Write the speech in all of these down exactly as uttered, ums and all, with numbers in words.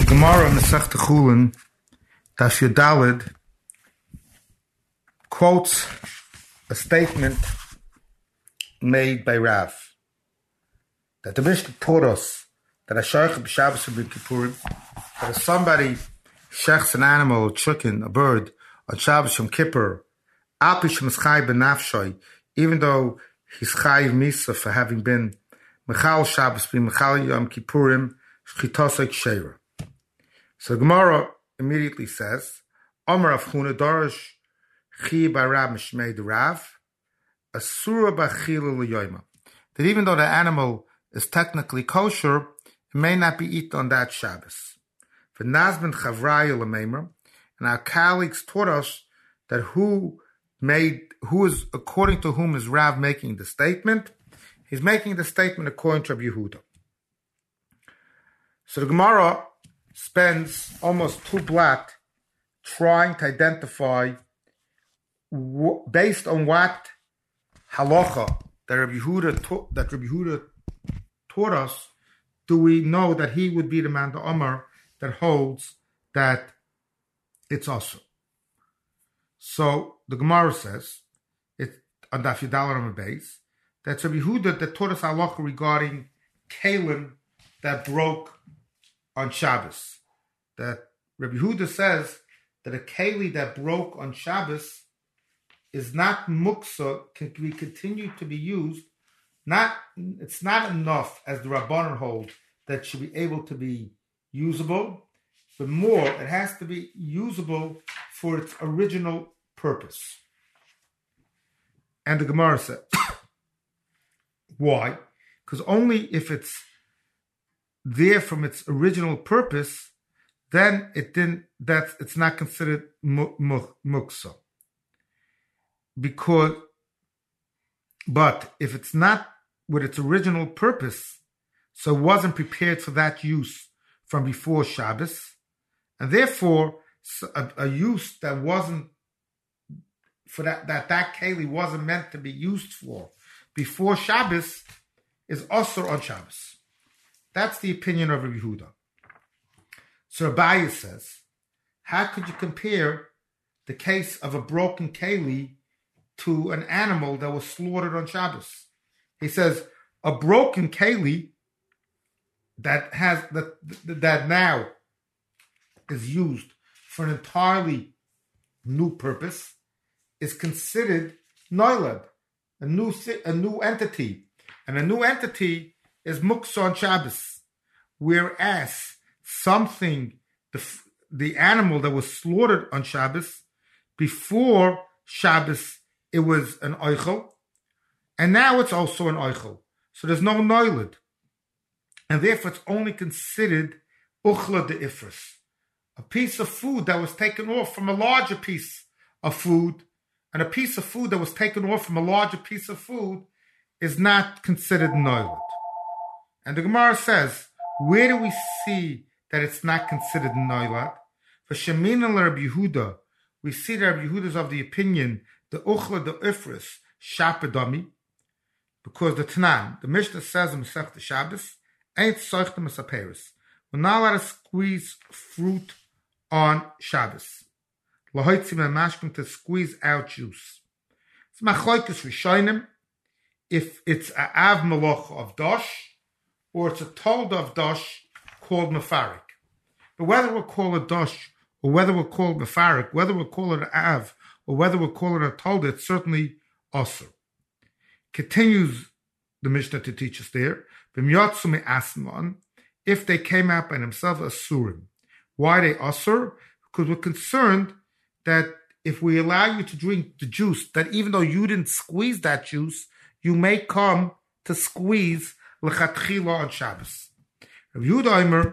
Gemara Masechta Chulin, Daf Yudalid, quotes a statement made by Rav that the Mishnah taught us that a shaykh b'Shabbos or b'Kippurim, that if somebody shechs an animal, a chicken, a bird, on Shabbos Yom Kippur, al pi shemeschai b'nafshay, even though he's chayiv misa for having been mechal Shabbos, being mechal Yom Kippurim, shchitosek sheira. So the Gemara immediately says, Omer Rav Huna Darash Chi Barav Mishmei the Rav Asura Bachila L'Yoyma. That even though the animal is technically kosher, it may not be eaten on that Shabbos. For Nazman Chavraya L'Meimer, and our colleagues taught us that who made, who is, according to whom is Rav making the statement? He's making the statement according to Rabbi Yehuda. So the Gemara spends almost two blot trying to identify w- based on what halacha that Rabbi Yehuda taught, that Rabbi Yehuda taught us, do we know that he would be the man, the Omer, that holds that it's also. So the Gemara says, it on Daf Yudalid on the base, that's Rabbi Yehuda that taught us halacha regarding kalim that broke on Shabbos. That Rabbi Yehuda says that a keli that broke on Shabbos is not muksa, can be continued to be used. Not, it's not enough, as the Rabbanan hold, that it should be able to be usable, but more, it has to be usable for its original purpose. And the Gemara said, why? Because only if it's there from its original purpose, then it didn't. That's it's not considered muksa. Because, but if it's not with its original purpose, so it wasn't prepared for that use from before Shabbos, and therefore a, a use that wasn't for that that that keli wasn't meant to be used for before Shabbos is also on Shabbos. That's the opinion of Rabbi Yehuda. So Abaye says, how could you compare the case of a broken keli to an animal that was slaughtered on Shabbos? He says, a broken keli that has that that now is used for an entirely new purpose is considered noilad, a new a new entity, and a new entity is muksa on Shabbos, whereas something, the the animal that was slaughtered on Shabbos, before Shabbos it was an oichel, and now it's also an oichel. So there's no noilad, and therefore it's only considered uchla de ifris, a piece of food that was taken off from a larger piece of food, and a piece of food that was taken off from a larger piece of food is not considered noilad. And the Gemara says, where do we see that it's not considered noilad? For Shemin and Rabbi Yehuda, we see that Rabbi Yehuda is of the opinion, the uchla the ifris shapadami, because the Tanan, the Mishnah says in Masechta Shabbos, ain't soichtem esaperis. We're not allowed to squeeze fruit on Shabbos. Lahoitzim and mashkim to squeeze out juice. It's machlokes rishonim if it's a av malach of dosh, or it's a told of dosh called mefarik. But whether we'll call it dosh, or whether we'll call it mefarik, whether we'll call it an av, or whether we'll call it a told, it's certainly osur. Continues the Mishnah to teach us there, v'myotzu me'asman, if they came out by themselves asurim. Why they osur? Because we're concerned that if we allow you to drink the juice, that even though you didn't squeeze that juice, you may come to squeeze l'chatchila on Shabbos. Rav Yehuda Omer,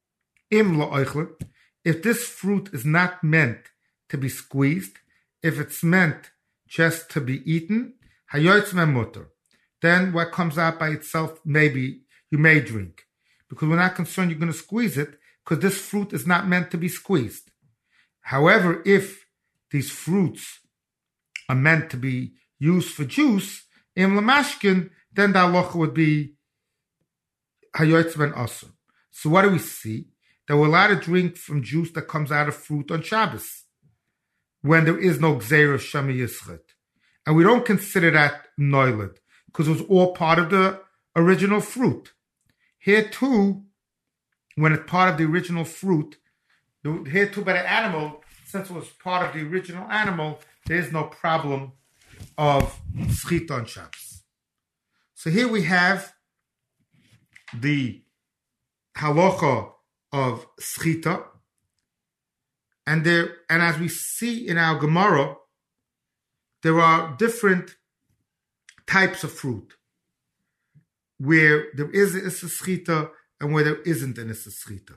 im la'oichle, if this fruit is not meant to be squeezed, if it's meant just to be eaten, hayotz mutter, then what comes out by itself, maybe you may drink. Because we're not concerned you're going to squeeze it, because this fruit is not meant to be squeezed. However, if these fruits are meant to be used for juice, im lamashkin, then the halacha would be hayotz ben asur. So what do we see? that we're allowed to drink from juice that comes out of fruit on Shabbos, when there is no Gzeira Shema Yischet. And we don't consider that Noiled, because it was all part of the original fruit. Here too, when it's part of the original fruit, here too by the animal, since it was part of the original animal, there is no problem of Schita on Shabbos. So here we have the halacha of Schita, and there, and as we see in our Gemara, there are different types of fruit where there is a Issa Schita and where there isn't an Issa Schita.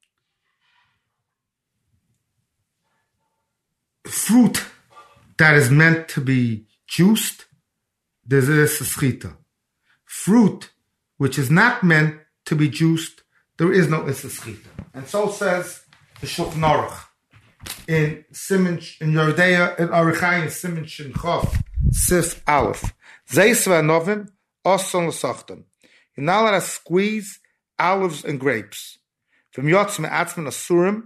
Fruit that is meant to be juiced, there's a Issa Schita. Fruit which is not meant to be juiced, there is no Issa Schita. And so says the Shulchan Aruch in Siman in Yordea in Arichai in Siman Shin Chof Sif Aleph. Zeisva Novim Oson L'Sochtem. You're not allowed to squeeze olives and grapes. From Yotzme Atzman Asurim.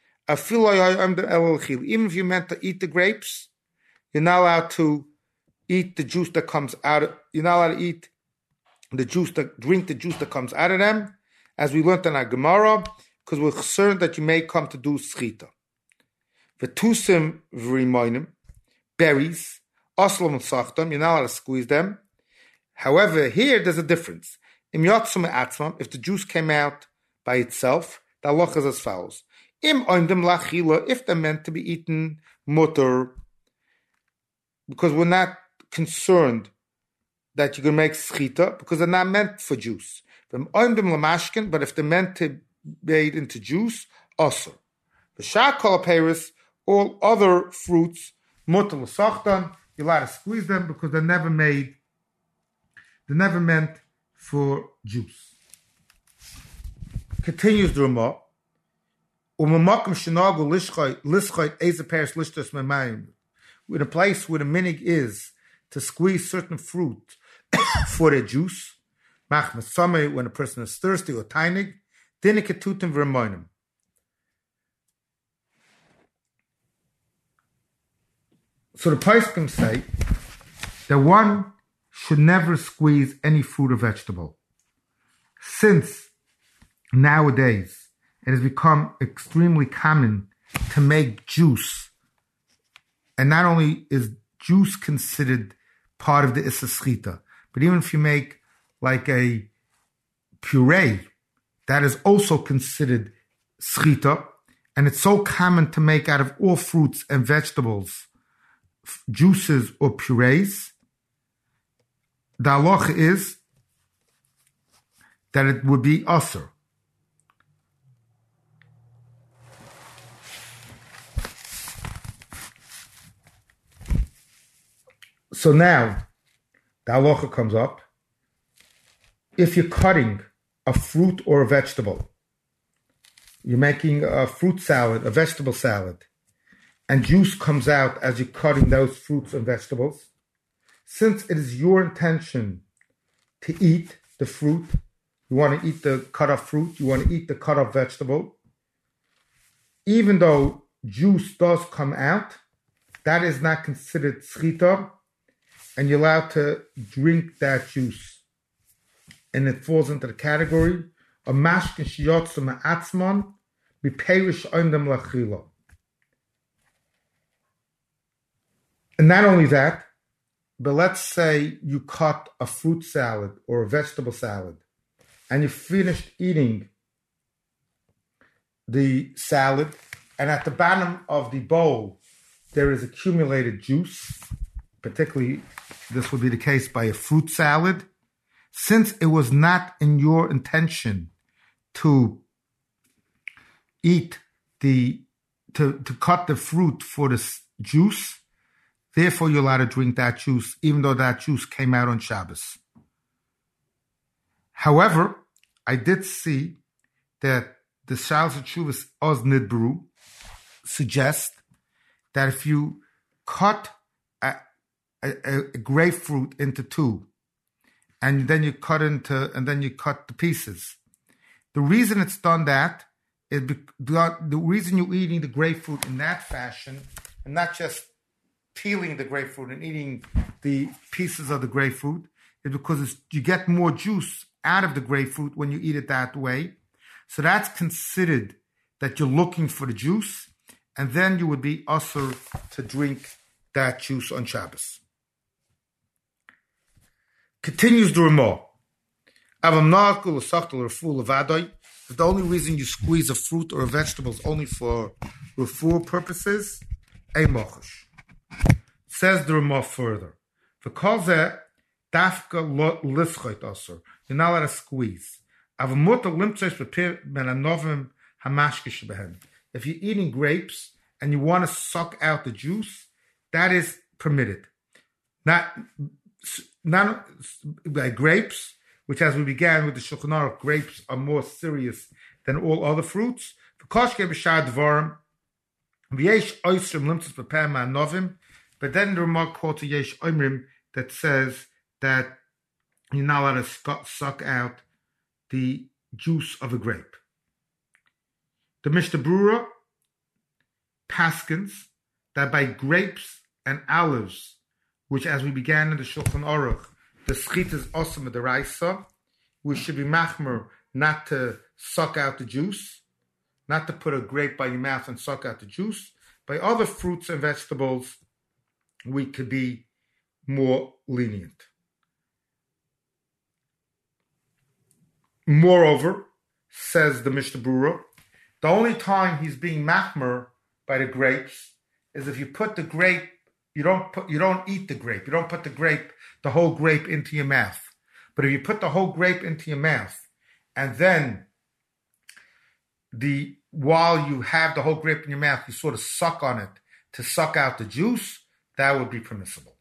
Even if you meant to eat the grapes, you're not allowed to eat the juice that comes out of, you're not allowed to eat the juice, that drink the juice that comes out of them, as we learned in our Gemara, because we're concerned that you may come to do schita. Vetusim v'rimoinim, berries, oslam and sachtam, you're not allowed to squeeze them. However, here there's a difference. Im yotzum atzmam, if the juice came out by itself, the halacha is as follows. Im oimdim lachila, if they're meant to be eaten mutter, because we're not concerned that you can make schita, because they're not meant for juice. Im oimdim lamashkin, but if they're meant to be made into juice, also. The shakal paris, all other fruits, mutter l'sachtan, you're allowed to squeeze them because they're never made, they're never meant for juice. Continues the Ramah. In a place where the minig is to squeeze certain fruit for their juice, when a person is thirsty or tainig, then ketutim v'remoinim. So the poskim say that one should never squeeze any fruit or vegetable, since nowadays it has become extremely common to make juice. And not only is juice considered part of the Issa Schita, but even if you make like a puree, that is also considered Schita. And it's so common to make out of all fruits and vegetables, juices or purees. The halacha is that it would be asur. So now, the halacha comes up. If you're cutting a fruit or a vegetable, you're making a fruit salad, a vegetable salad, and juice comes out as you're cutting those fruits and vegetables, since it is your intention to eat the fruit, you want to eat the cut-off fruit, you want to eat the cut-off vegetable, even though juice does come out, that is not considered schita, and you're allowed to drink that juice. And it falls into the category of mashkin shiyotzu ma'atzman b'peirish oimdem lachila. And not only that, but let's say you cut a fruit salad or a vegetable salad, and you finished eating the salad, and at the bottom of the bowl there is accumulated juice. Particularly, this would be the case by a fruit salad. Since it was not in your intention to eat the, to, to cut the fruit for the juice, therefore you're allowed to drink that juice, even though that juice came out on Shabbos. However, I did see that the Shalos HaTshuvos Oz Nidbaru suggest that if you cut a A, a grapefruit into two, and then you cut into, and then you cut the pieces. The reason it's done that is the, the reason you're eating the grapefruit in that fashion, and not just peeling the grapefruit and eating the pieces of the grapefruit, is because it's, you get more juice out of the grapefruit when you eat it that way. So that's considered that you're looking for the juice, and then you would be usher to drink that juice on Shabbos. Continues the Ramah. The only reason you squeeze a fruit or a vegetable is only for refuah purposes. Says the Ramah further. You're not allowed to squeeze. If you're eating grapes and you want to suck out the juice, that is permitted. Not, not like grapes, which as we began with the Shulchan Aruch, grapes are more serious than all other fruits. But then the remark quotes Yesh Omrim that says that you're not allowed to suck out the juice of a grape. The Mishnah Berurah paskins that by grapes and olives, which as we began in the Shulchan Aruch, the schit is osam d'oraisa, we should be machmer not to suck out the juice, not to put a grape by your mouth and suck out the juice. By other fruits and vegetables, we could be more lenient. Moreover, says the Mishnah Berurah, the only time he's being machmer by the grapes is if you put the grape, you don't put, you don't eat the grape, you don't put the grape, the whole grape into your mouth. But if you put the whole grape into your mouth, and then the while you have the whole grape in your mouth, you sort of suck on it to suck out the juice, that would be permissible.